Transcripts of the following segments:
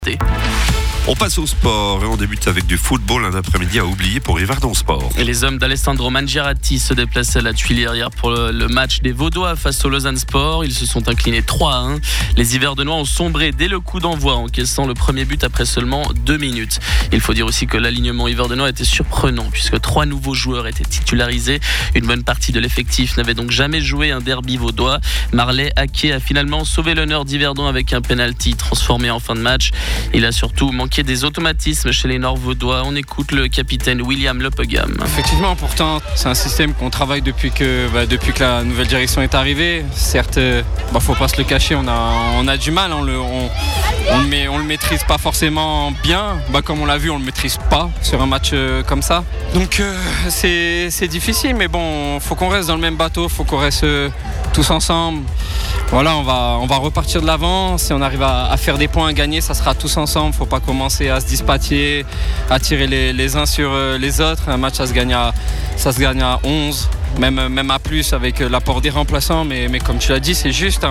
On passe au sport et on débute avec du football, un après-midi à oublier pour Yverdon Sport. Et les hommes d'Alessandro Mangiarati se déplaçaient à la Tuilière hier pour le match des Vaudois face au Lausanne Sport. Ils se sont inclinés 3-1. Les Yverdonois ont sombré dès le coup d'envoi, encaissant le premier but après seulement 2 minutes. Il faut dire aussi que l'alignement yverdonois était surprenant puisque 3 nouveaux joueurs étaient titularisés. Une bonne partie de l'effectif n'avait donc jamais joué un derby vaudois. Marley Haquet a finalement sauvé l'honneur d'Yverdon avec un penalty transformé en fin de match. Il a surtout manqué des automatismes chez les Nord-Vaudois. On écoute le capitaine William Lepegam. Effectivement, pourtant, c'est un système qu'on travaille depuis que la nouvelle direction est arrivée. Certes, faut pas se le cacher, on a du mal, on le maîtrise pas forcément bien. Comme on l'a vu, on le maîtrise pas sur un match comme ça. Donc c'est difficile, mais bon, faut qu'on reste dans le même bateau, faut qu'on reste tous ensemble. Voilà, on va repartir de l'avant. Si on arrive à faire des points, à gagner, ça sera tous ensemble. Faut pas commencer à se dispatcher, à tirer les uns sur les autres. Un match, ça se gagne à 11, même à plus avec l'apport des remplaçants. Mais comme tu l'as dit, c'est juste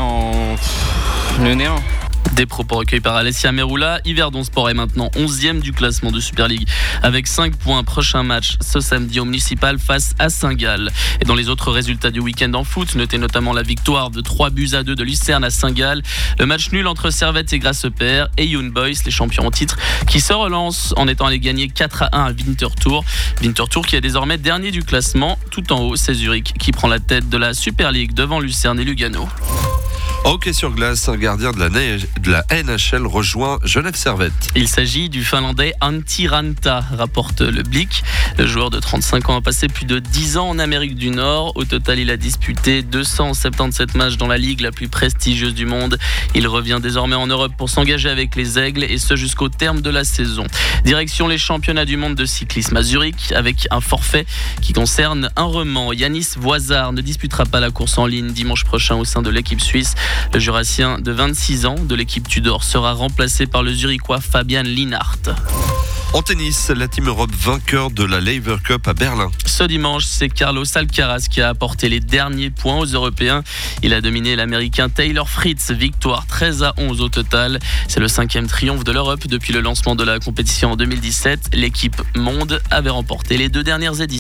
le néant. Des propos recueillis par Alessia Meroula. Yverdon Sport est maintenant 11e du classement de Super League avec 5 points. Prochain match ce samedi au municipal face à Saint-Gall. Et dans les autres résultats du week-end en foot, notez notamment la victoire de 3-2 de Lucerne à Saint-Gall. Le match nul entre Servette et Grasshopper et Young Boys, les champions en titre, qui se relancent en étant allé gagner 4-1 à Winterthur. Winterthur qui est désormais dernier du classement. Tout en haut, c'est Zurich qui prend la tête de la Super League devant Lucerne et Lugano. Hockey sur glace, un gardien de la NHL rejoint Genève Servette. Il s'agit du Finlandais Antti Ranta, rapporte le Blick. Le joueur de 35 ans a passé plus de 10 ans en Amérique du Nord. Au total, il a disputé 277 matchs dans la ligue la plus prestigieuse du monde. Il revient désormais en Europe pour s'engager avec les Aigles et ce jusqu'au terme de la saison. Direction les championnats du monde de cyclisme à Zurich avec un forfait qui concerne un reman. Yanis Voisard ne disputera pas la course en ligne dimanche prochain au sein de l'équipe suisse. Le Jurassien de 26 ans de l'équipe Tudor sera remplacé par le Zurichois Fabian Lienhardt. En tennis, la Team Europe vainqueur de la Laver Cup à Berlin. Ce dimanche, c'est Carlos Alcaraz qui a apporté les derniers points aux Européens. Il a dominé l'Américain Taylor Fritz, victoire 13-11 au total. C'est le 5e triomphe de l'Europe depuis le lancement de la compétition en 2017. L'équipe Monde avait remporté les 2 dernières éditions.